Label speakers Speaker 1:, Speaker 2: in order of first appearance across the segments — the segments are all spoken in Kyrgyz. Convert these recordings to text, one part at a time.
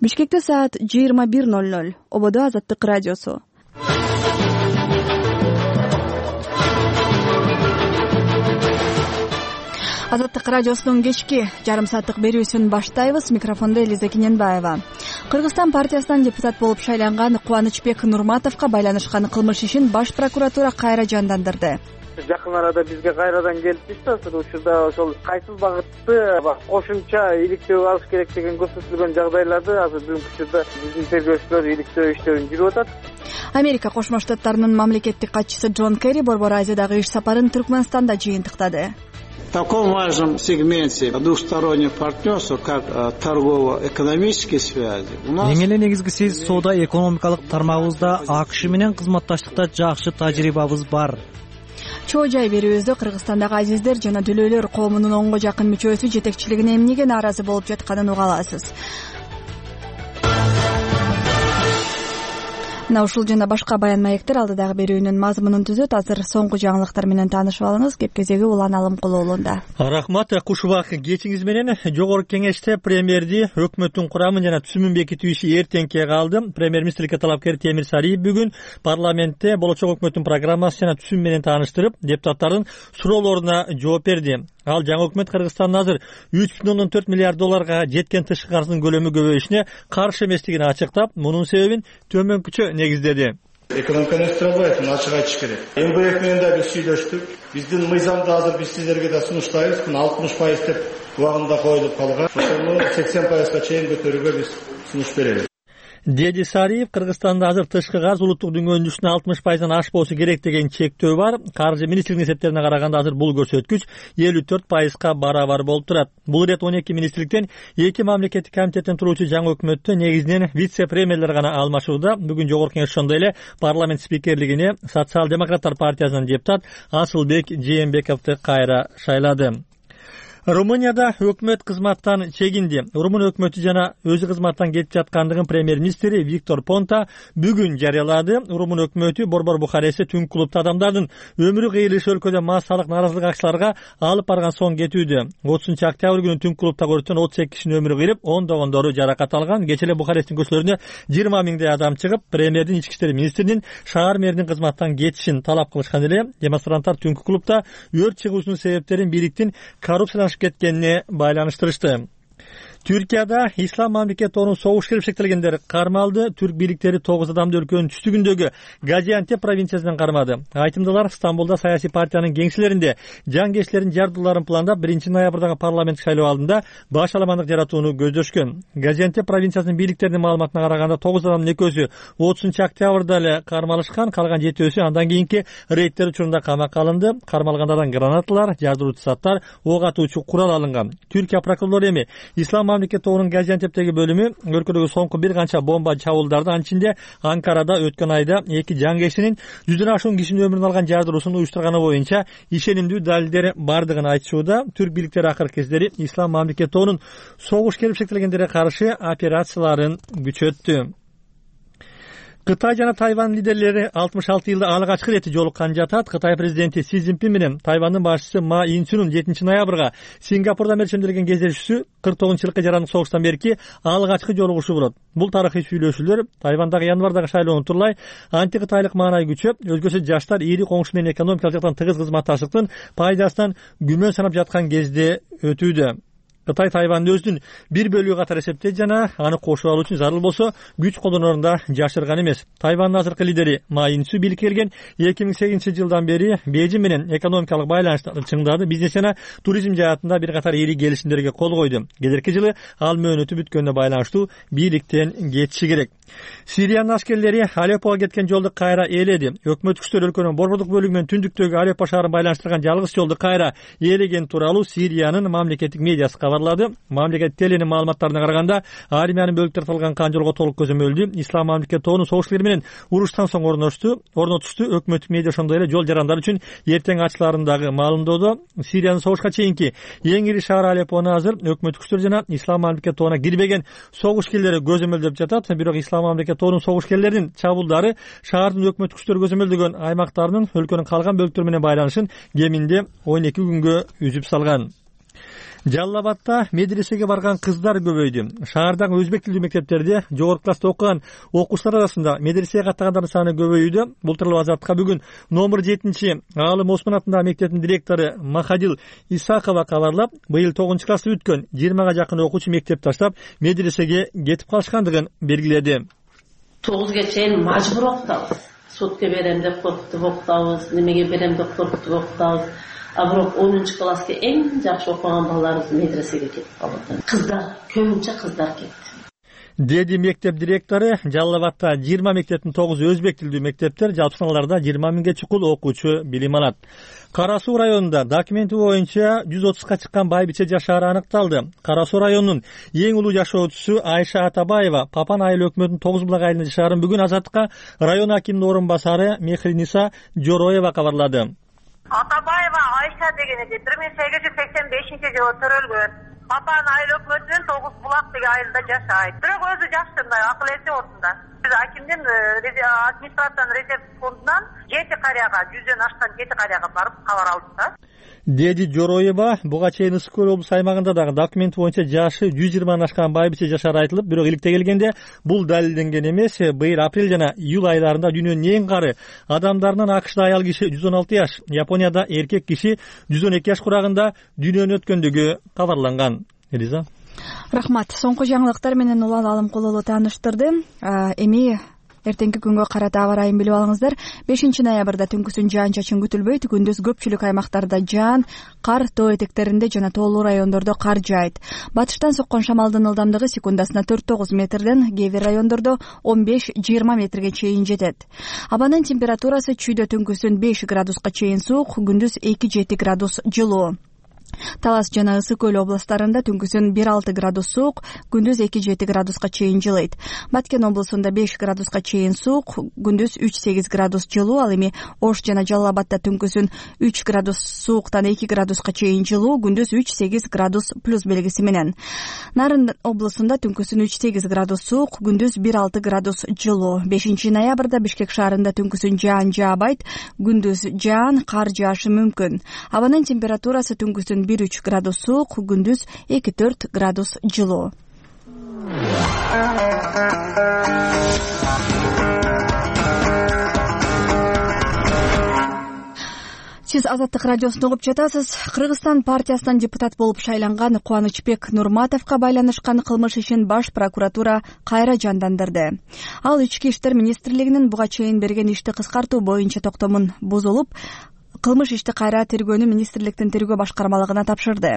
Speaker 1: Бишкекте саат 21:00. Ободо Азаттык радиосу. Азаттык радиосунун кечки жарым сааттык берүүсүн баштайбыз. Микрофондо Элиза Кененбаева. Кыргызстан партиясынан депутат болуп шайланган Кубанычбек Нурматовго байланышкан кылмыш ишин баш прокуратура кайра жандандырды.
Speaker 2: Жакын арада бизге кайрадан келиптишти. Учурда ошол кайсыл багытты кошумча иликтөө алыш керек деген көрсөтүлгөн жагдайларды азыр бүгүнкү учурда биздин тергөөчүлөр иликтөө иштерин жүрүп атат.
Speaker 1: Америка Кошмо Штаттарынын мамлекеттик катчысы Джон Керри Борбор Азиядагы иш сапарын Түркмөнстанда жыйынтыктады.
Speaker 3: В таком важном сегменте двустороннего партнерства, как торгово-экономические связи, у нас...
Speaker 4: Эң эле негизгиси соода экономикалык тармагыбызда АКШ менен кызматташтыкта жакшы тажрыйбабыз бар.
Speaker 1: Чоо жай берүүбүздө Кыргызстандагы азиздер жана дүлөөлөр коомунун онго жакын мүчөсү жетекчилигине эмнеге нааразы болуп жатканын уга аласыз. Мына ушул жана башка баян маектер алдыдагы берүүнүн мазмунун түзөт. Азыр соңку жаңылыктар менен таанышып алыңыз. Кеп-кезеги Улан Алымкулуулунда.
Speaker 4: Рахмат. Кушубак кечиңиз менен жогорку кеңеште премьерди өкмөттүн курамын жана түзүмүн бекитүү иши эртеңке калды. Премьер-министрге талапкер Темир Сариев бүгүн парламентте болочок өкмөттүн программасы жана түзүмү менен тааныштырып, депутаттардын суроолоруна жооп берди. Ал жаңы өкмөт Кыргызстандын азыр 3,4 миллиард долларга жеткен тышкы карыздын көлөмү көбөйүшүнө каршы эместигин ачыктап, мунун себебин төмөнкүчө негиздеди.
Speaker 5: Экономиканы өстүрөбөйт, ачык айтыш керек. МВФ менен да биз сүйлөштүк. Биздин мыйзамды азыр биз сиздерге да сунуштайбыз. 60% деп убагында коюлуп калган. Ошону 80%га чейин көтөрүүгө биз сунуш беребиз.
Speaker 4: Деди Сариев, Кыргызстанда азыр тышкы карыз улуттук дүнгөнүн үстүнө 60%дан ашпоосу керек деген чектөө бар. Каржы министрлигинин эсептерине караганда азыр бул көрсөткүч 54%га барабар болуп турат. Бул ирет 12 министрликтен 2 мамлекеттик комитеттен туруучу жаңы өкмөттө негизинен вице-премьерлер гана алмашууда. Бүгүн жогорку кеңеш ошондой эле парламент спикерлигине Социал-демократтар партиясынын депутат Асылбек Жээнбековду кайра шайлады. Румынияда өкмөт кызматтан чегинди. Румын өкмөтү жана өзү кызматтан кетип жаткандыгын премьер-министри Виктор Понта бүгүн жарыялады. Румын өкмөтү Борбор Бухарестте түн клубда адамдардын өмүрү кыйылышы өлкөдө массалык нааразылык акцияларга алып барган соң кетүүдө. 30-октябрь күнү түн клубда көрүлгөн 38 кишинин өмүрү кыйылып, ондогондору жаракат алган. Кечээ эле Бухаресттин көчөлөрүнө 20 миңдей адам чыгып, премьердин, ички иштер министринин, шаар мэринин кызматтан кетишин талап кылышкан эле. Демонстранттар түнкү клубда өрт чыгуусунун себептерин бийликтин коррупциядан кеткенине байланыштырышты. Түркияда Ислам мамлекети торунун согуш келишектелгендер кармалды. Түрк бийликтери 9 адамды өлкөнүн түштүгүндөгү Газиантеп провинциясынан кармады. Айтымдылар Стамбулда саясий партиянын кеңселеринде жангечлердин жардууларын пландап 1-ноябрдагы парламенттик шайлоо алдында баш аламандык жаратууну көздөшкөн. Газиантеп провинциясынын бийликтеринин маалыматына караганда 9 адамдын экөөсү 30-октябрда эле кармалышкан, калган 7-өсү андан кийинки рейдтер учурунда камакка алынды. Кармалгандардан гранаталар, жардыруучу заттар, ок атуучу курал алынган. Түркия прокурорлору эми Ислам мамлекети торунун Газиантептеги бөлүмү өлкөдөгү соңку бир канча бомба чабуулдарды, анчинде Анкарада өткөн айда 2 жангечлинин 100дөн ашуун кишинин өмүрүн алган жардыруусун уюштурганы боюнча ишенимдүү далилдер бардыгын айтышууда. Түрк бийликтери акыркы кездери Ислам мамлекети торунун согуш келишектелгендерге каршы операцияларын күчөттү. Кытай жана Тайвань лидерлери 66 жылда алгачкы рети жолуккан жатат. Кытай президенти Си Цзиньпин менен Тайвандын башчысы Ма Ин-чунун 7-ноябрга Сингапурда мерчемделген кездешүүсү 49-жылкы жарандык согуштан берки алгачкы жолугушуу болот. Бул тарыхый сүйлөшүүлөр Тайвандагы январдагы шайлоону турлай антикытайлык маанай күчөп, өзгөчө жаштар ири коңшу менен экономикалык жактан тыгыз кызматташтыктын пайдасынан күмөн санап жаткан кезде өтүүдө. Кытай Тайванды өзүнүн бир бөлүгү катары эсептейт жана аны кошуп алуу үчүн зарыл болсо күч колдонорунда жашырган эмес. Тайвандын азыркы лидери Ма Ин-чун бийликке келген 2008-жылдан бери Бейжиң менен экономикалык байланыштарды чыңдады. Бизнес жана туризм жаатында бир катар ири келишимдерге кол койду. Келерки жылы ал мөөнөтү бүткөнүнө байланыштуу бийликтен кетиши керек. Сириянын аскерлери Алеппого кеткен жолду кайра ээледи. Өкмөт күчтөр өлкөнүн борбордук бөлүгү менен түндүктөгү Алеппо шаарын байланыштырган жалгыз жолду кайра ээлеген тууралуу Сириянын мамлекеттик медиасы кабарлады. Мамлекет теленин маалыматтарына караганда, армиянын бөлүктөр талган жолго толук көзөмөлдү. Ислам мамлекети торунун согуштары менен уруштан соң орнотушту. Өкмөттүк медиа ошондой эле жол жарандар үчүн эртең ачыларындагы маалымдоодо Сириянын согушка чейинки эң ири шаары Алеппону азыр өкмөт күчтөр жана Ислам мамлекети торуна кирбеген согушкерлери көзөмөлдөп жатат. Бирок Ислам мамлекети торунун согушкерлеринин чабуулдары шаардын өкмөт күчтөрү көзөмөлдөгөн аймактарынын өлкөнүн калган бөлүктөрү менен байланышын кеминде 12 күнгө үзүп салган. Жалал Абадта медресеге барган кыздар көбөйдү. Шаардагы өзбек тилдүү мектептерде жогорку класста окуган окуучулар арасында медресеге каттагандардын саны көбөйүүдө. Бул тууралуу Азаттыкка бүгүн номер 7 Аалым Осмон атындагы мектептин директору Махадил Исакова кабарлап, быйыл 9 классы бүткөн 20га жакын окуучу мектеп таштап медресеге кетип калышкандыгын белгиледи.
Speaker 6: 9га чейин мажбур окутабыз. Сутка берем деп коркутуп окутабыз, немеге берем деп коркутуп окутабыз. А бирок 10 класска эң жакшы окуган балдарыбыз медресеге кетип калды. Кыздар, көбүнчө кыздар кетти.
Speaker 4: Деди мектеп директору. Жалал Абадта 20 мектептин 9 өзбек тилдүү мектептер, жалпы саналарда 20 миңге чукул окуучу билим алат. Кара Суу районунда документи боюнча 130га чыккан байбиче жашаары аныкталды. Кара Суу районунун эң улуу жашоочусу Айша Атабаева Папан айыл өкмөтүнүн 9 булак айылында жашаарын бүгүн Азаттыкка район акимдин орун басары Мехриниса Жороева кабарлады.
Speaker 7: Атабаева Айша деген 1885-жылы төрөлгөн. Папан айыл өкмөтүнүн 9 булак деген айылда жашайт. Бирок өзү жакшындай акыл эси ордунда. Биз акимдин администрациянын резерв фондунан 7 карияга, 100дөн ашкан 7 карияга барып кабар алдык да.
Speaker 4: Деди Жороева буга чейин Ысык көл облус аймагында дагы документ боюнча жашы 120 ашкан байбиче жашаары айтылып, бирок иликте келгенде бул далилденген эмес. Быйыл апрель жана июль айларында дүйнөнүн эң кары адамдарынын АКШда аял киши 116 жаш, Японияда эркек киши 112 жаш курагында дүйнөнү өткөндүгү кабарланган. Элиза.
Speaker 1: Рахмат. Соңку жаңылыктар менен Улан Алымкулову тааныштырды. Эми эртеңки күнгө карата аба ырайын билип алыңыздар. 5 ноябрда түнкүсүн жаан-чачын күтүлбөйт. Күндүз көпчүлүк аймактарда жаан, кар, тоо этектеринде жана тоолуу райондордо кар жаайт. Батыштан соккон шамалдын ылдамдыгы секундасына 4-9 метрден, кээ бир райондордо 15-20 метрге чейин жетет. Абанын температурасы чүйдө түнкүсүн 5 градуска чейин суук, күндүз 2-7 градус жылуу. Талас жана Ысык көл областарында түнкүсүн 1-6 градус суук, күндүз 2-7 градуска чейин жылыйт. Баткен облусунда 5 градуска чейин суук, күндүз 3-8 градус жылуу. Ал эми Ош жана Жалал Абадта түнкүсүн 3 градус сууктан 2 градуска чейин жылуу, күндүз 3-8 градус плюс белгиси менен. Нарын облусунда түнкүсүн 3-8 градус суук, күндүз 1-6 градус жылуу. 5 ноябрда Бишкек шаарында түнкүсүн жаан жаабайт, күндүз жаан, кар жаашы мүмкүн. Абанын температурасы түнкүсүн 1-3 градус суук, күндүз 2-4 градус жылуу. Сиз Азаттык радиосун угуп жатасыз. Кыргызстан партиясынан депутат болуп шайланган Кубанычбек Нурматовго байланышкан кылмыш ишин баш прокуратура кайра жандандырды. Ал Ички иштер министрлигинин буга чейин берген ишти кыскартуу боюнча токтомун бузулуп, кылмыш ишти кайра тергөөнү министрликтин тергөө башкармалыгына тапшырды.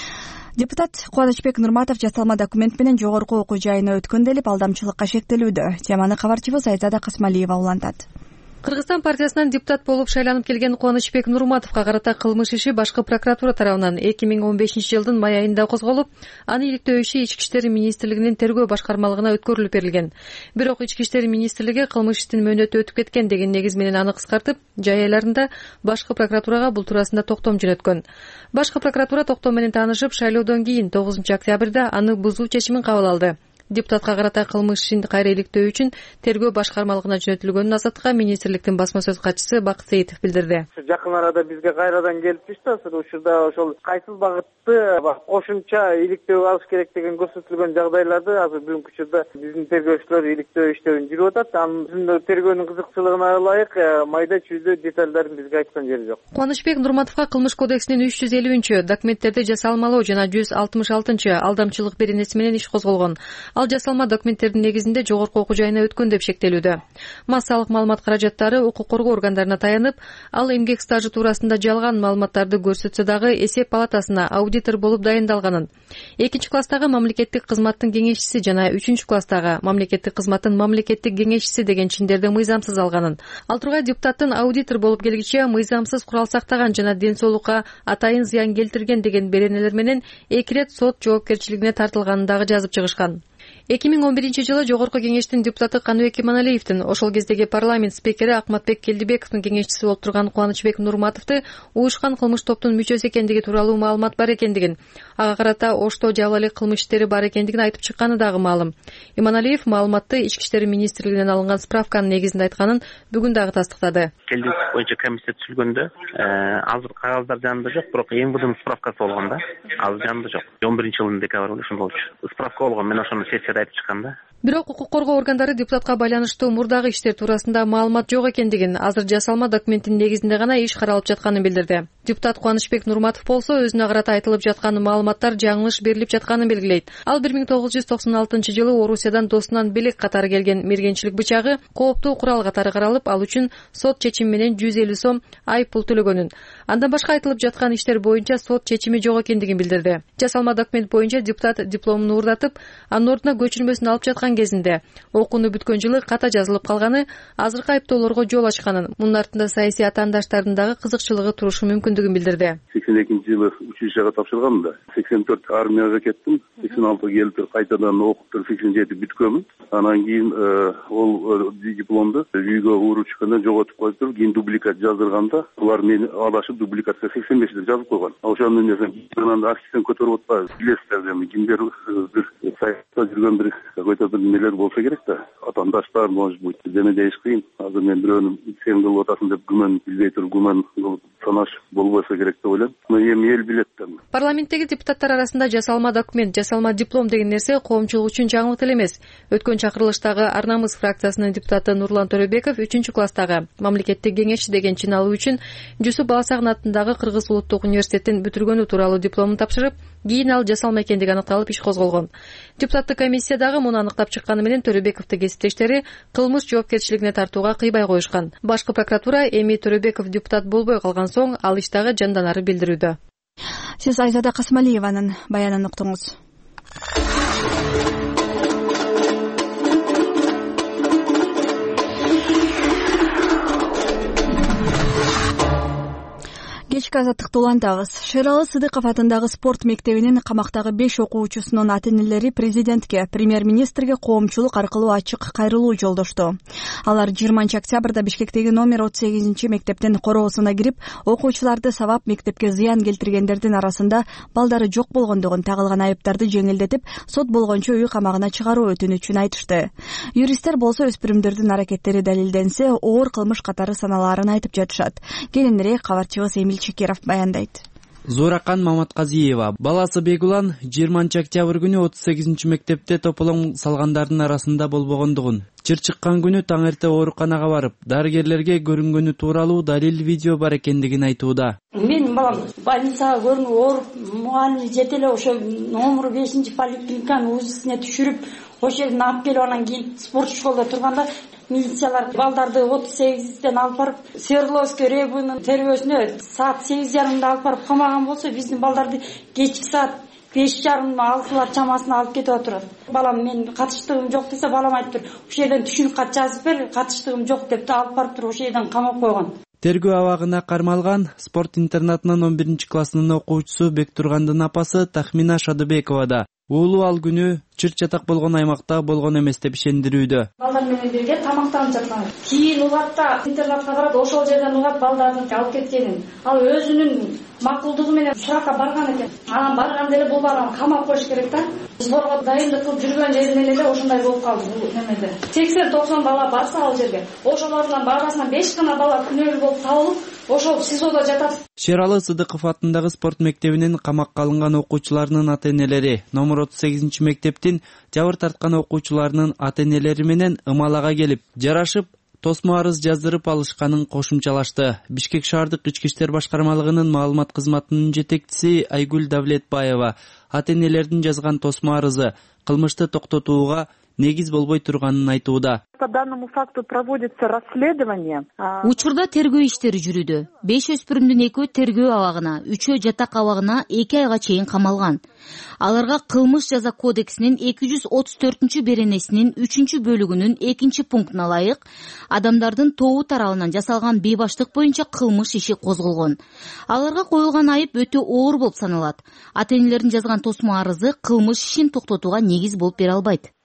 Speaker 1: Депутат Кубанычбек Нурматов жасалма документ менен жогорку окуу жайына өткөн делип алдамчылыкка шектелүүдө. Теманы кабарчыбыз Айзада Касмалиева улантат.
Speaker 8: Кыргызстан партиясынан депутат болуп шайланып келген Кубанычбек Нурматовго карата кылмыш иши башкы прокуратура тарабынан 2015-жылдын май айында козголуп, аны иликтөө иши Ички иштер министрлигинин тергөө башкармалыгына өткөрүлүп берилген. Бирок Ички иштер министрлиги кылмыш иштин мөөнөтү өтүп кеткен деген негиз менен аны кыскартып, жай айларында башкы прокуратурага бул туурасында токтом жөнөткөн. Башкы прокуратура токтом менен таанышып, шайлоодон кийин 9 октябрда аны бузуу чечимин кабыл алды. Депутатка карата кылмыш ишин кайра иликтөө үчүн тергөө башкармалыгына жөнөтүлгөнүн Азаттыкка министрликтин басма сөз катчысы Бакыт Сейитов билдирди.
Speaker 2: Жакын арада бизге кайрадан келип түштү. Учурда ошол кайсыл багытты кошумча иликтөө алыш керек деген көрсөтүлгөн жагдайларды азыр бүгүнкү учурда биздин тергөөчүлөр иликтөө иштерин жүрүп атат. Анын тергөөнүн кызыкчылыгына ылайык майда чүйдө детальдарын бизге айткан жери жок.
Speaker 8: Кубанычбек Нурматовго кылмыш кодексинин 350-чы документтерди жасалмалоо жана 166-чы алдамчылык беренеси менен иш козголгон. Ал жасалма документтердин негизинде жогорку окуу жайына өткөн деп шектелүүдө. Массалык маалымат каражаттары укук коргоо органдарына таянып, ал эмгек стажы туурасында жалган маалыматтарды көрсөтсө дагы эсеп палатасына аудитор болуп дайындалганын. 2 класстагы мамлекеттик кызматтын кеңешчиси жана 3 класстагы мамлекеттик кызматтын мамлекеттик кеңешчиси деген чиндерди мыйзамсыз алганын. Ал тургай депутаттын аудитор болуп келгиче мыйзамсыз курал сактаган жана ден соолукка атайын зыян келтирген деген беренелер менен 2 рет сот жоопкерчилигине тартылганын дагы жазып чыгышкан. 2011-жылы Жогорку Кеңештин депутаты Каныбек Иманалиевдин ошол кездеги парламент спикери Акматбек Келдибековдун кеңешчиси болуп турган Кубанычбек Нурматовду уюшкан кылмыш топтун мүчөсү экендиги тууралуу маалымат бар экендигин, ага карата Ошто жалал эле кылмыш иштери бар экендигин айтып чыкканы дагы маалым. Иманалиев маалыматты Ички иштер министрлигинен алынган справканын негизинде айтканын бүгүн дагы тастыктады.
Speaker 9: Келдик боюнча комиссия түзүлгөндө азыр кагаздар жанында жок, бирок МВДнын справкасы болгон да. Азыр жанында жок. 11-жылдын декабрында ошондо болчу. Справка болгон, мен ошону сессияда айтып чыккам да.
Speaker 8: Бирок укук коргоо органдары депутатка байланыштуу мурдагы иштер туурасында маалымат жок экендигин, азыр жасалма документтин негизинде гана иш каралып жатканын билдирди. Депутат Кубанычбек Нурматов болсо өзүнө карата айтылып жаткан маалыматтар жаңылыш берилип жатканын белгилейт. Ал 1996-жылы Орусиядан досунан белек катары келген мергенчилик бычагы кооптуу курал катары каралып, ал үчүн сот чечими менен 150 сом айып пул төлөгөнүн. Андан башка айтылып жаткан иштер боюнча сот чечими жок экендигин билдирди. Жасалма документ боюнча депутат дипломун уурдатып, анын ордуна көчүрмөсүн алып жаткан кезинде окууну бүткөн жылы ката жазылып калганы, азыркы айыптоолорго жол ачканын, мунун артында саясий атаандаштардын дагы кызыкчылыгы турушу мүмкүндүгүн билдирди.
Speaker 10: 82-жылы училищага тапшырганмын да. 84 армияга кеттим. 86 келип кайтадан окуп 87 бүткөнмүн. Анан кийин ол дипломду үйгө уруп чыкканда жоготуп коюп, кийин дубликат жаздырганда, булар мени адашып дубликатка 85 деп жазып койгон. Ошондон анан архивден көтөрүп атпайбы? Билесиздер, кимдер бир саятта жүргөн бир какой-то бир нелер болсо керек да. Атаандаштар, может быть, деме дейиш кыйын. Азыр мен бирөөнү сен кылып атасың деп күмөн билбей туруп күмөн кылып санаш болбосо керек деп ойлойм. Эми эл билет да.
Speaker 8: Парламенттеги депутаттар арасында жасалма документ, жасалма диплом деген нерсе коомчулук үчүн жаңылык эле эмес. Өткөн чакырылыштагы Ар намыс фракциясынын депутаты Нурлан Төрөбеков 3-класстагы мамлекеттик кеңешчи деген чин алуу үчүн Жусуп Баласагын атындагы Кыргыз улуттук университетин бүтүргөнү тууралуу дипломун тапшырып, кийин ал жасалма экендиги аныкталып иш козголгон. Депутаттык комиссиядагы муну аныктап чыкканы менен Төрөбековдун кесиптештери кылмыш жоопкерчилигине тартууга кыйбай коюшкан. Башкы прокуратура эми Төрөбеков депутат болбой калган соң ал иштагы жанданары билдирүүдө.
Speaker 1: Сиз Айзада Касымалиеванын баянын уктуңуз. Кечки азаттыкты улантабыз. Шералы Сыдыков атындагы спорт мектебинин камактагы 5 окуучусунун ата-энелери президентке, премьер-министрге коомчулук аркылуу ачык кайрылуу жолдошту. Алар 20 октябрда Бишкектеги номер 38 мектептин короосуна кирип, окуучуларды сабап мектепке зыян келтиргендердин арасында балдары жок болгондугун, тагылган айыптарды жеңилдетип, сот болгончо үй камагына чыгаруу өтүнүчүн айтышты. Юристтер болсо өспүрүмдөрдүн аракеттери далилденсе, оор кылмыш катары саналаарын айтып жатышат. Кийинирээк кабарчыбыз Эмил Чекеров баяндайт.
Speaker 11: Зуракан Маматказиева баласы Бегулан 20 октябрь күнү 38 мектепте тополоң салгандардын арасында болбогондугун, чыр чыккан күнү таң эрте ооруканага барып, дарыгерлерге көрүнгөнү тууралуу далил видео бар экендигин айтууда.
Speaker 12: Менин балам больницага көрүнүп ооруп, мугалим жете эле ошо номер 5 поликлиниканын УЗИсине түшүрүп, ошол жерден алып келип анан кийин спорт школада турганда милициялар балдарды 38-ден алып барып Свердловский районунун тергөөсүнө саат 8:30 алып барып камаган болсо, биздин балдарды кечки саат 5:30-6 чамасына алып кетип отурат. Балам мен катыштыгым жок десе, балам айтып тур, ошол жерден түшүнүк кат жазып бер, катыштыгым жок деп алып барып туруп ошол жерден камап койгон.
Speaker 11: Тергөө абагына кармалган спорт интернатынын 11-классынын окуучусу Бектургандын апасы Тахмина Шадыбекова да уулу ал күнү чыр-чатак болгон аймакта болгон эмес деп ишендирүүдө.
Speaker 12: Балдар менен бирге тамактанып жаткан. Кийин угатта интернатка барат, ошол жерден угат балдарды алып кеткенин. Ал өзүнүн макулдугу менен суракка барган экен. Анан барганда эле бул баланы камап коюш керек да. Сборго дайындык кылып жүргөн жеринен эле ошондой болуп калды бул немеде. 80-90 бала барса ал жерге, ошолордун арасынан 5 гана бала күнөөлүү болуп табылып, ошол СИЗОдо жатат.
Speaker 11: Шералы Сыдыков атындагы спорт мектебинин камакка алынган окуучуларынын ата-энелери номер 38 мектептин жабыр тарткан окуучуларынын ата-энелери менен ымалага келип, жарашып, тосмо арыз жаздырып алышканын кошумчалашты. Бишкек шаардык ички иштер башкармалыгынын маалымат кызматынын жетекчиси Айгүл Давлетбаева ата-энелердин жазган тосмо арызы кылмышты токтотууга негиз болбой турганын айтууда.
Speaker 13: По данному факту проводится расследование.
Speaker 14: Учурда тергөө иштери жүрүүдө. 5 өспүрүмдүн 2-өө тергөө абагына, 3-өө жатак абагына 2 айга чейин камалган. Аларга кылмыш жаза кодексинин 234-беренесинин 3-бөлүгүнүн 2-пунктуна ылайык адамдардын тобу тарабынан жасалган бейбаштык боюнча кылмыш иши козголгон. Аларга коюлган айып өтө оор болуп саналат. Ата-энелердин жазган тосмо арызы кылмыш ишин токтотууга негиз болуп бере албайт.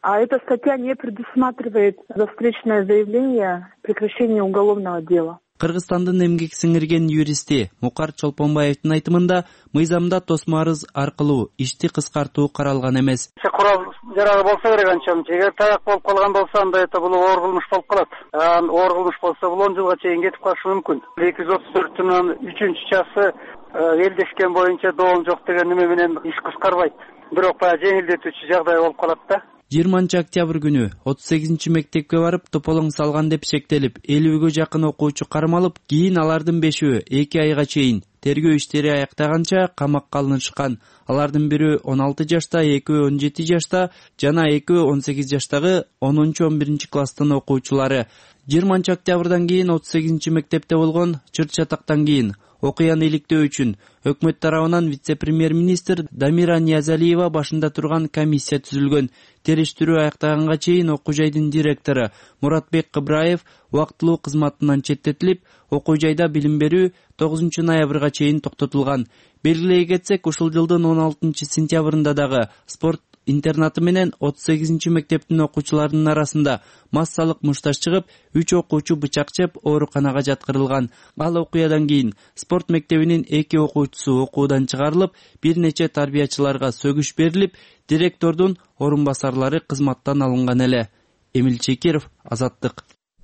Speaker 13: А эта статья не предусматривает за встречное заявление прекращение уголовного дела.
Speaker 11: Кыргызстандын эмгек сиңирген юристи Мукар Чолпонбаевдин айтымында мыйзамда тосмо арыз аркылуу ишти кыскартуу каралган эмес.
Speaker 2: Курал жарагы болсо керек анчалык. Эгер таяк болуп калган болсо анда бул оор кылмыш болуп калат. Оор кылмыш болсо бул 10 жылга чейин кетип калышы мүмкүн. 234-түн 3-часы элдешкен боюнча доом жок деген неме менен иш кыскарбайт. Бирок баягы жеңилдетүүчү жагдай болуп калат да.
Speaker 11: 20-октябрь күнү 38-мектепке барып тополоң салган деп шектелип 50-гө жакын окуучу кармалып, кийин алардын 5-өө 2 айга чейин тергөө иштери аяктаганча камакка алынышкан. Алардын бири 16 жашта, 2-өө 17 жашта жана 2-өө 18 жаштагы 10-11 класстын окуучулары. 20-октябрдан кийин 38-мектепте болгон чыр-чатактан кийин окуяны иликтөө үчүн өкмөт тарабынан вице-премьер-министр Дамира Ниязалиева башында турган комиссия түзүлгөн. Териштирүү аяктаганга чейин окуу жайдын директору Муратбек Кыбраев убактылуу кызматынан четтетилип, окуу жайда билим берүү 9 ноябрга чейин токтотулган. Белгилей кетсек, ушул жылдын 16 сентябрында дагы спорт интернаты менен 38-мектептин окуучуларынын арасында массалык мушташ чыгып, 3 окуучу бычак жеп ооруканага жаткырылган. Ал окуядан кийин спорт мектебинин 2 окуучусу окуудан чыгарылып, бир нече тарбиячыларга сөгүш берилип, директордун орун басарлары кызматтан алынган эле. Эмил Чекиров, Азаттык.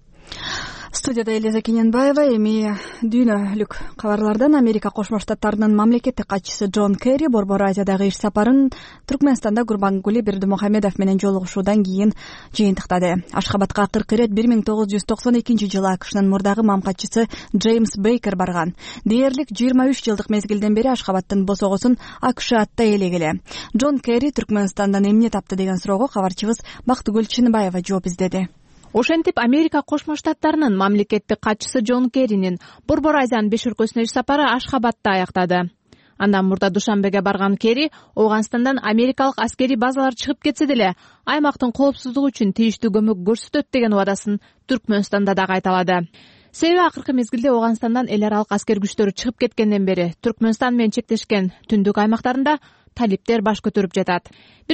Speaker 1: Студияда Элиза Кененбаева. Эми дүйнөлүк кабарлардан Америка Кошмо Штаттарынын мамлекеттик катчысы Джон Керри Борбор Азиядагы иш сапарын Түркмөнстанда Гурбангули Бердимухамедов менен жолугушуудан кийин жыйынтыктады. Ашхабадка акыркы ирет 1992-жылы АКШнын мурдагы мамкатчысы Джеймс Бейкер барган. Дээрлик 23 жылдык мезгилден бери Ашхабадтын босогосун АКШ атта элегиле. Джон Керри Түркмөнстандан эмне тапты деген суроого кабарчыбыз Бактыгүл Чыныбаева жооп издеди.
Speaker 15: Ошентип Америка Кошмо Штаттарынын мамлекеттик катчысы Джон Керринин Борбор Азиянын 5 өлкөсүнө иш сапары Ашхабадта аяктады. Андан мурда Душанбеге барган Керри Ооганстандан америкалык аскерий базалар чыгып кетсе деле аймактын коопсуздугу үчүн тийиштүү көмөк көрсөтөт деген убадасын Түркмөнстанда да кайталады. Себеби акыркы мезгилде Ооганстандан эл аралык аскер күчтөрү чыгып кеткенден бери Түркмөнстан менен чектешкен түндүк аймактарында талиптер баш көтөрүп жатат.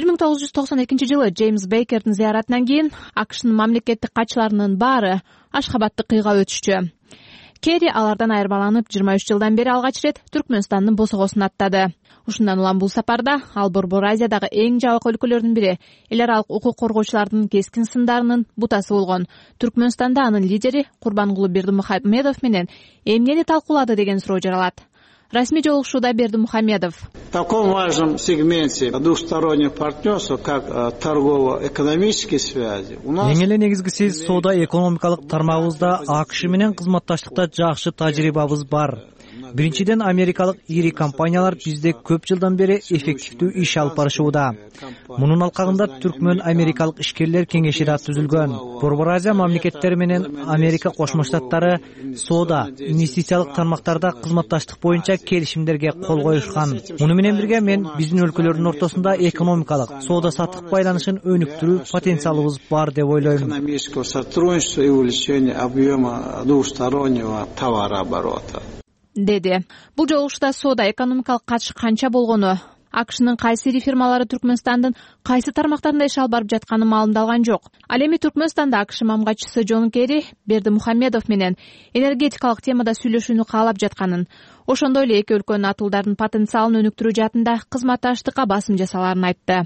Speaker 15: 1992-жылы Джеймс Бейкердин зыяратынан кийин АКШнын мамлекеттик катчыларынын баары Ашхабадты кыйгап өтүшчү. Керри алардан айырмаланып 23 жылдан бери алгач рет Түркмөнстандын босогосун аттады. Ушундан улам бул сапарда ал Борбор Азиядагы эң жабык өлкөлөрдүн бири, эл аралык укук коргоочулардын кескин сындарынын бутасы болгон. Түркмөнстанда анын лидери Курбангулы Бердимухамедов менен эмнени талкуулады деген суроо жаралат. Расмий жолугушууда Бердимухамедов.
Speaker 3: В таком важном сегменте двустороннего партнерства, как торгово-экономические связи, у нас...
Speaker 4: Эң эле негизгиси соода экономикалык тармагыбызда АКШ менен кызматташтыкта жакшы тажрыйбабыз бар. Биринчиден, америкалык ири компаниялар бизде көп жылдан бери эффективдүү иш алып барышууда. Мунун алкагында Түркмөн америкалык ишкерлер кеңеши да түзүлгөн. Борбор Азия мамлекеттери менен Америка Кошмо Штаттары соода, инвестициялык тармактарда кызматташтык боюнча келишимдерге кол коюшкан. Муну менен бирге мен биздин өлкөлөрдүн ортосунда экономикалык, соода саттык байланышын өнүктүрүү потенциалыбыз бар деп ойлойм.
Speaker 3: Экономического сотрудничества и увеличения объема двустороннего товарооборота.
Speaker 15: Деди. Бул жолугушууда соода экономикалык катыш канча болгону, АКШнын кайсы ири фирмалары Түркмөнстандын кайсы тармактарында иш алып барып жатканы маалымдалган жок. Ал эми Түркмөнстанда АКШ мамкатчысы Джон Керри Бердимухамедов менен энергетикалык темада сүйлөшүүнү каалап жатканын, ошондой эле эки өлкөнүн атуулдардын потенциалын өнүктүрүү жаатында кызматташтыкка басым жасаларын айтты.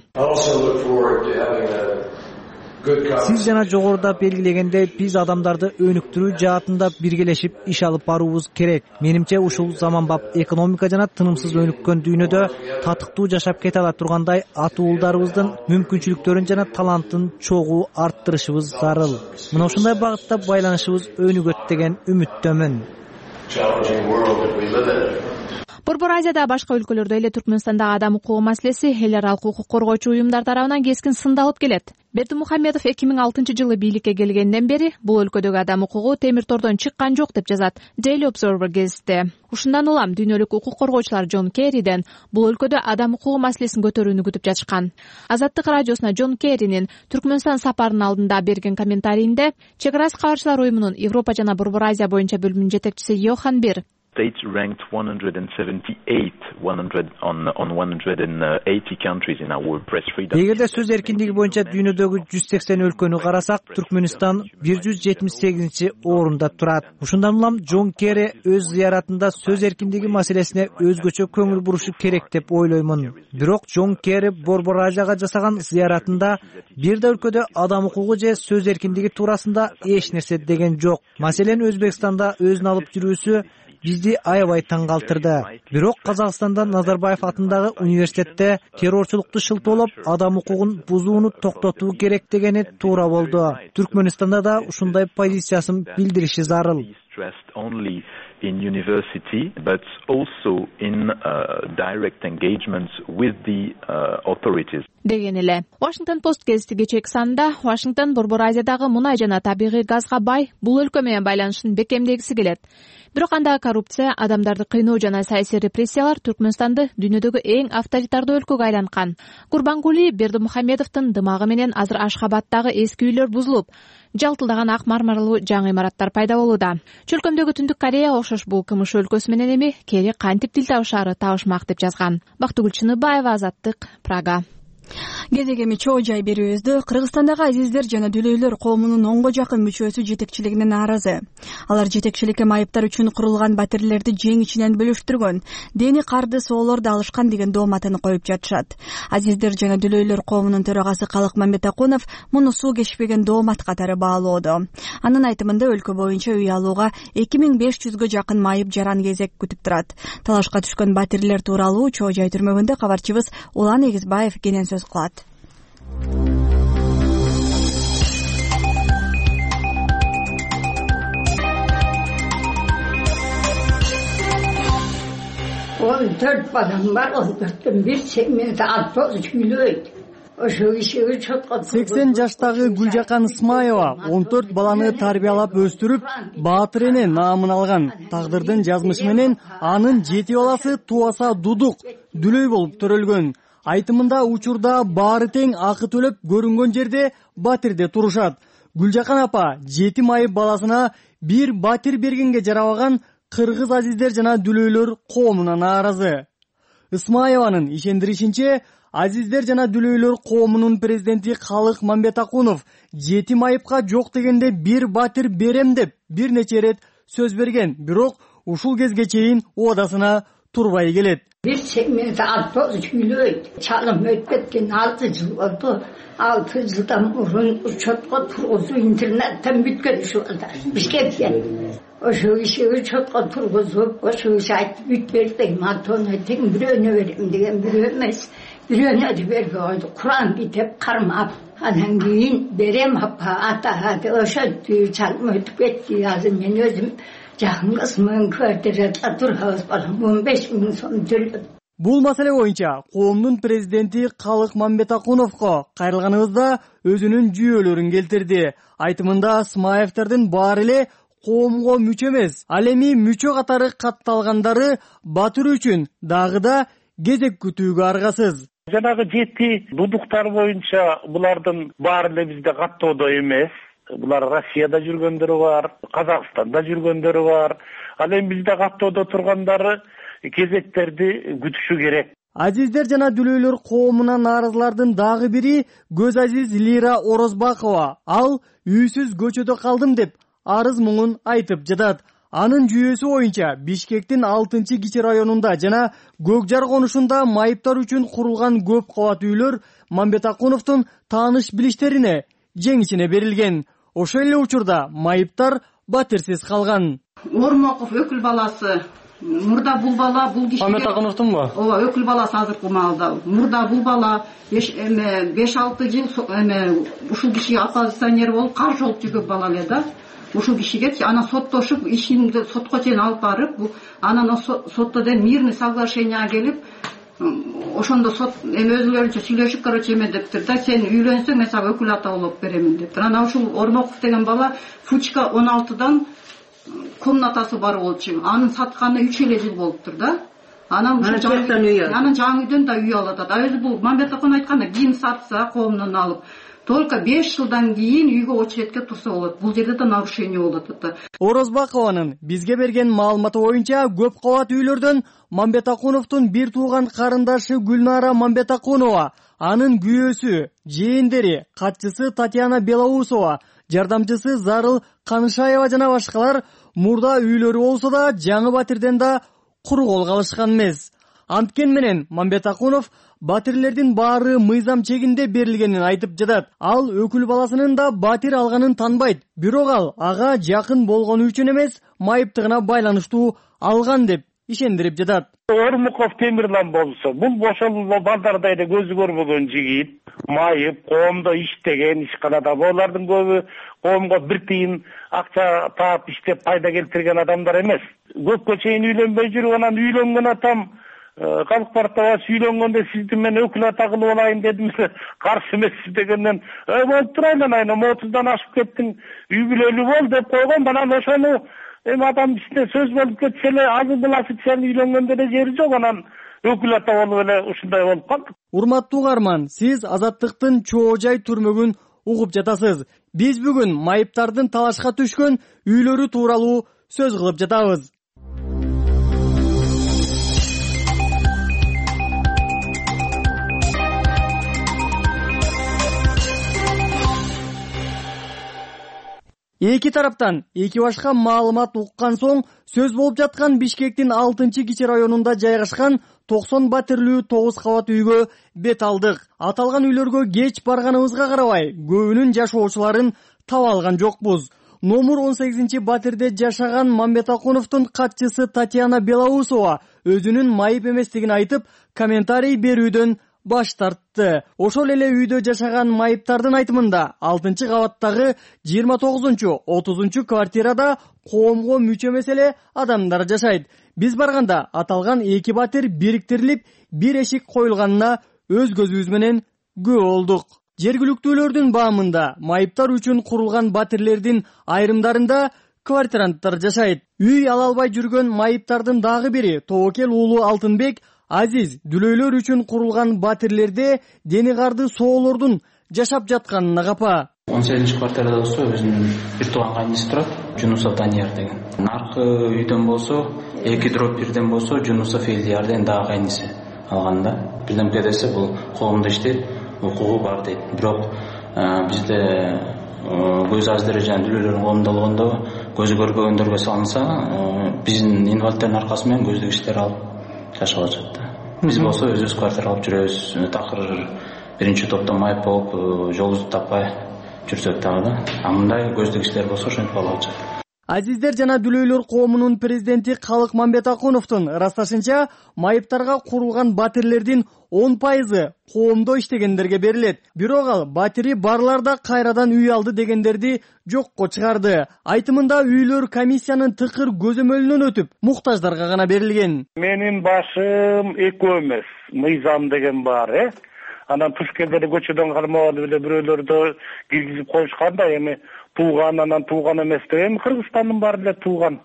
Speaker 4: Сиз жана жогоруда белгилегендей, биз адамдарды өнүктүрүү жаатында биргелешип иш алып баруубуз керек. Менимче ушул заманбап экономика жана тынымсыз өнүккөн дүйнөдө татыктуу жашап кете ала тургандай атуулдарыбыздын мүмкүнчүлүктөрүн жана талантын чогуу арттырышыбыз зарыл. Мына ушундай багытта байланышыбыз өнүгөт деген үмүттөмүн.
Speaker 15: Борбор Азияда башка өлкөлөрдө эле Түркмөнстандагы адам укугу маселеси эл аралык укук коргоочу уюмдар тарабынан кескин сындалып келет. Бердимухамедов 2006-жылы бийликке келгенден бери бул өлкөдөгү адам укугу темир тордон чыккан жок деп жазат Daily Observer гезити. Ушундан улам дүйнөлүк укук коргоочулар Джон Керриден бул өлкөдө адам укугу маселесин көтөрүүнү күтүп жатышкан. Азаттык радиосуна Джон Керринин Түркмөнстан сапарынын алдында берген комментарийинде Чек арасы кабарчылар уюмунун Европа жана Борбор Азия боюнча бөлүмүнүн жетекчиси Йохан Бир
Speaker 16: state ranked 178 on 180 countries in our press freedom.
Speaker 17: Эгерде сөз эркиндиги боюнча дүйнөдөгү 180 өлкөнү карасак, Түркмөнстан 178 орунда турат. Ушундан улам Джон Керри өз зыяратында сөз эркиндиги маселесине өзгөчө көңүл бурушу керек деп ойлоймун. Бирок Джон Керри Борбор Азияга жасаган зыяратында бир да өлкөдө адам укугу же сөз эркиндиги туурасында эч нерсе деген жок. Маселен, Өзбекстанда өзүн алып жүрүүсү бизди аябай таң калтырды. Бирок Казакстанда Назарбаев атындагы университетте террорчулукту шылтоолоп, адам укугун бузууну токтотуу керек дегени туура болду. Түркмөнстанда да ушундай позициясын билдириши зарыл.
Speaker 16: In university, but also in direct engagements with the authorities.
Speaker 15: Деген эле. Washington Post гезити кечээки санында Вашингтон Борбор Азиядагы мунай жана табигый газга бай бул өлкө менен байланышын бекемдегиси келет. Бирок андагы коррупция, адамдарды кыйноо жана саясий репрессиялар Түркмөнстанды дүйнөдөгү эң авторитардуу өлкөгө айланткан. Курбангули Бердимухамедовдун дымагы менен азыр Ашхабадтагы эски үйлөр бузулуп, жалтылдаган ак мармарлуу жаңы имараттар пайда болууда. Чөлкөмдөгү Түндүк Корея окшош бул КМШ өлкөсү менен эми Керри кантип тил табышаары табышмак деп жазган. Бактыгүл Чыныбаева, Азаттык, Прага.
Speaker 1: Кезегеми чоо жай берүүбүздө Кыргызстандагы азиздер жана дүлөйлөр коомунун 10го жакын мүчөсү жетекчилигине нааразы. Алар жетекчиликке майыптар үчүн курулган батирлерди жең ичинен бөлүштүргөн, дени карды соолорду алышкан деген дооматын коюп жатышат. Азиздер жана дүлөйлөр коомунун төрагасы Калык Мамбетакунов муну суу кечпеген доомат катары баалоодо. Анын айтымында өлкө боюнча үй алууга 2500гө жакын майып жаран кезек күтүп турат. Талашка түшкөн батирлер тууралуу чоо жай түрмөгүндө кабарчыбыз Улан Эгизбаев кенен сөз кылат.
Speaker 18: Он 4 балам бар, 14-төн бир мен алып үйлөйт.
Speaker 19: 80 жаштагы Гүлжакан Исмаева 14 баланы тарбиялап өстүрүп, баатыр эне наамын алган. Тагдырдын жазмышы менен анын 7 баласы Туаса Дудук дүлөй болуп төрөлгөн. Айтымында учурда баары тең акы төлөп көрүнгөн жерде батирде турушат. Гүлжакан апа 7 майып баласына бир батир бергенге жарабаган кыргыз азиздер жана дүлөйлөр коомуна нааразы. Исмаеванын ишендиришинче, азиздер жана дүлөйлөр коомунун президенти Калык Мамбетакунов 7 майыпка жок дегенде бир батир берем деп бир нече ирет сөз берген. Бирок ушул кезге чейин уадасына турбай келет.
Speaker 18: Bir çekmenizi alp gülüydü. Çalım ötbetken 6 yıl oldu. 6 yıldan urun uçotqa turguzu internetten bütken şu oldu. Bişkepken. O şu işi uçotqa turguzu, o şu işi ayıp bütberdik. Matonu etin bir öne vereyim degen bir ömez. Bir öne de verge oldu. Kur'an bitip karmap. Anan giyin berem hapa ata hadi öşöttü çalım ötbetti yazın ben özüm. Жақын кысмын квартирада турабыз балам 15 миң сом төлөдүм.
Speaker 19: Бул маселе боюнча коомдун президенти Калык Мамбетакуновго кайрылганыбызда өзүнүн жүйөлөрүн келтирди. Айтымында Исмаевтердин баары эле коомго мүчө эмес, ал эми мүчө катары катталгандары батыр үчүн дагы да кезек күтүүгө аргасыз.
Speaker 20: Жанагы 7 дудуктар боюнча булардын баары эле бизде каттоодо эмес. Булар Россияда жүргөндөрү бар, Казакстанда жүргөндөрү бар. Ал эми бизде каттоодо тургандары кезектерди күтүшү керек.
Speaker 19: Азиздер жана дүлөйлөр коомуна нааразылардын дагы бири Көз Азиз Лира Орозбакова. Ал үйсүз көчөдө калдым деп арыз муңун айтып жатат. Анын жүйөсү боюнча Бишкектин 6-кичи районунда жана Көкжар конушунда майыптар үчүн курулган көп кабат үйлөр Мамбетакуновдун тааныш билиштерине жең ичине берилген. Ошол эле учурда майыптар батирсиз калган.
Speaker 21: Ормоков өкүл баласы. Мурда бул бала бул кишиге
Speaker 19: Мамбетакуновдунбу?
Speaker 21: Ооба, өкүл баласы азыркы маалда. Мурда бул бала 5-6 жыл ушул кишиге оппозиционер болуп каршы болуп жүргөн бала эле да. Ушул кишиге ана соттошуп, ишинди сотко чейин алып барып, анан сотто да мирный соглашение келип, ошондо сот өзүлөрүнчө сүйлөшүп, дептир да, сен үйлөнсөң мен сага өкүл ата болуп беремин дептир. Анан ушул Ормоков деген бала Фучка 16дан комнатасы бар болчу. Анын сатканы 3 эле жыл болуптур да. Анан ушул жаңы үйдөн да үй алып атат. Өзү бул Мамбетакун айтканда кийим сатса коомдон алып, только 5 жылдан кийин үйгө очередке турса болот. Бул жерде да нарушение болот ата.
Speaker 19: Орозбакованын бизге берген маалыматы боюнча көп кабат үйлөрдөн Мамбетакуновдун бир тууган карындашы Гүлнара Мамбетакунова, анын күйөөсү, жээндери, катчысы Татьяна Белоусова, жардамчысы Зарыл Канышаева жана башкалар мурда үйлөрү болсо да жаңы батирден да куру кол калышкан эмес. Анткени менен Мамбетакунов батирлердин баары мыйзам чегинде берилгенин айтып жатат. Ал өкүл баласынын да батир алганын танбайт. Бирок ал ага жакын болгону үчүн эмес, майыптыгына байланыштуу алган деп ишендирип жатат.
Speaker 20: Ормуков Темирлан болсо, бул ошол балдардай эле көзү көрбөгөн жигит, майып, коомдо иштеген, ишканада. Булардын көбү коомго бир тыйын акча таап иштеп пайда келтирген адамдар эмес. Көпкө чейин үйлөнбөй жүрүп, анан үйлөнгөн атам Калк партиясы үйлөнгөндө сизди мен өкүл ата кылып алайын дедим. Каршы эмессиз дегенден, болуп турайын анан 30дан ашып кеттиң, үй бүлөлүү бол деп койгон. Анан ошону адам ичинде сөз болуп кетсе эле, азыр буласы сен үйлөнгөндө эле жери жок, анан өкүл ата болуп эле ушундай болуп калдык.
Speaker 19: Урматтуу угарман, сиз Азаттыктын чоо жай түрмөгүн угуп жатасыз. Биз бүгүн майыптардын талашка түшкөн үйлөрү тууралуу сөз кылып жатабыз. Эки тараптан эки башка маалымат уккан соң сөз болуп жаткан Бишкектин 6-кичи районунда жайгашкан 90 батирлүү 9 кабат үйгө бет алдык. Аталган үйлөргө кеч барганыбызга карабай, көбүнүн жашоочуларын таба алган жокпуз. Номер 18 батирде жашаган Мамбетакуновдун катчысы Татьяна Белоусова өзүнүн майып эместигин айтып, комментарий берүүдөн баш тартты. Ошол эле үйдө жашаган майыптардын айтымында 6-кабаттагы 29-30 квартирада коомго мүчө эмес эле адамдар жашайт. Биз барганда аталган эки батир бириктирилип, бир эшик коюлганына өз көзүбүз менен күбө болдук. Жергиликтүүлөрдүн баамында майыптар үчүн курулган батирлердин айрымдарында квартиранттар жашайт. Үй ала албай жүргөн майыптардын дагы бири Тоокел уулу Алтынбек Азиз дүлөйлөр үчүн курулган батирлерде дени карды соолордун жашап жатканына капа.
Speaker 5: 18-квартирада болсо өзүнүн бир тууган кайниси турат, Жунусов Данияр деген. Наркы үйдөн болсо, 2/1-ден болсо Жунусов Элдияр деген дагы кайниси алган да. Бирден кедесе бул коомдо иштейт, укугу бар дейт. Бирок бизде көз аз дәрежелүү дүлөйлөрдүн колунда болгондо көзү көрбөгөндөргө салынса, биздин инвалидтердин аркасы менен көздүк иштер алып жашап атат. Биз болсо өзүбүз квартира алып жүрөбүз. Такыр биринчи топтон майып болуп, жолубузду таппай жүрсөк дагы да. Мындай көздүк иштер болсо ошентип алып атышат.
Speaker 19: Азиздер жана дүлөйлөр коомунун президенти Калык Мамбетакуновдун ырасташынча, майыптарга курулган батирлердин 10% коомдо иштегендерге берилет. Бирок ал батири барларда кайрадан үй алды дегендерди жокко чыгарды. Айтымында үйлөр комиссиянын тыкыр көзөмөлүнөн өтүп, муктаждарга гана берилген.
Speaker 20: Менин башым экөө эмес, мыйзам деген бар, Анан Тушкелдери көчөдөн кармап эле бирөөлөрдө киргизип коюшканда, эми тууган, анан тууган эмес деген Кыргызстандын баары эле тууган.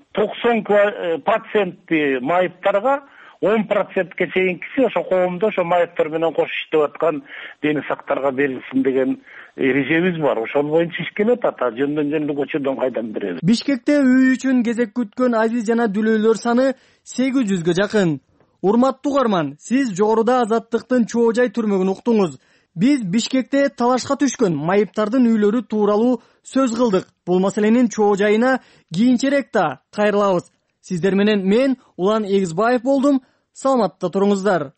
Speaker 20: 90% майыптарга 10%ке чейинкиси ошо коомдо ошо майыптар менен кош иштеп аткан дени сактарга берилсин деген эрежебиз бар. Ошол боюнча иш келет ата, жөндөн көчөдөн кайдан беребиз.
Speaker 19: Бишкекте үй үчүн кезек күткөн азиз жана дүлөйлөр саны 800га жакын. Урматтуу угарман, сиз жогоруда Азаттыктын чоо жай түрмөгүн уктуңуз. Биз Бишкекте талашка түшкөн майыптардын үйлөрү тууралуу сөз кылдык. Бул маселенин чоо жайына кийинчерээк да кайрылабыз. Сиздер менен мен Улан Эгизбаев болдум. Саламатта туруңуздар.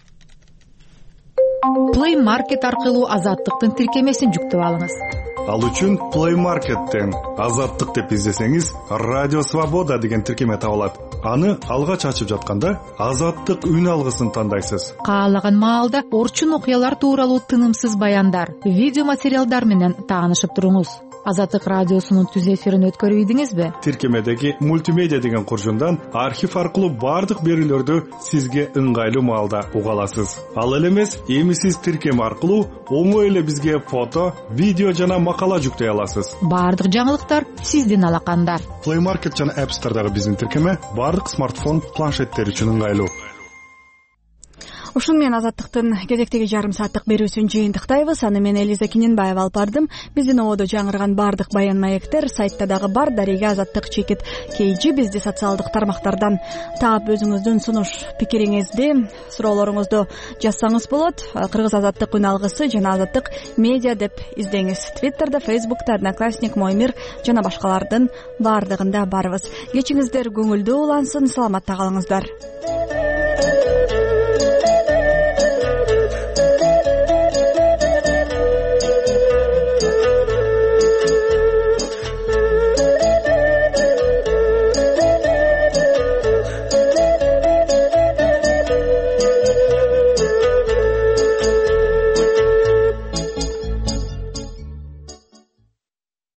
Speaker 15: Play Market аркылуу Азаттыктын тиркемесин жүктөп алыңыз.
Speaker 22: Ал үчүн Play Market'тен Азаттык деп издесеңиз, Радио Свобода деген тиркеме табылат. Аны алгач ачып жатканда Азаттык үн алгысын тандайсыз.
Speaker 15: Каалаган маалда орчун окуялар тууралуу тынымсыз баяндар, видео материалдар менен таанышып туруңуз. Азаттык радиосунун түз эфирин өткөрүп ийдиңизби?
Speaker 22: Тиркемедеги мультимедиа деген куржундан архив аркылуу бардык берүүлөрдү сизге ыңгайлуу маалда уга аласыз. Ал эле эмес, эми сиз тиркеме аркылуу оңой эле бизге фото, видео жана макала жүктөй аласыз.
Speaker 15: Бардык жаңылыктар сиздин алаканда.
Speaker 22: Play Market жана App Store'дагы биздин тиркеме бардык смартфон, планшеттер үчүн ыңгайлуу.
Speaker 1: Ушун менен Азаттыктын кезектеги жарым сааттык берүүсүн жыйынтыктайбыз. Аны мен Элиза Киненбаева алып бардым. Биздин ободо жаңырган бардык баян маектер сайтта дагы бар. Дарига Азаттык чекит KG бизди социалдык тармактардан таап өзүңүздүн сунуш пикириңизди, суроолоруңузду жазсаңыз болот. Кыргыз Азаттык үн алгысы жана Азаттык медиа деп издеңиз. Твиттерде, Фейсбукта, Одноклассник, Мой мир жана башкалардын бардыгында барбыз. Кечиңиздер көңүлдүү улансын, саламатта калыңыздар.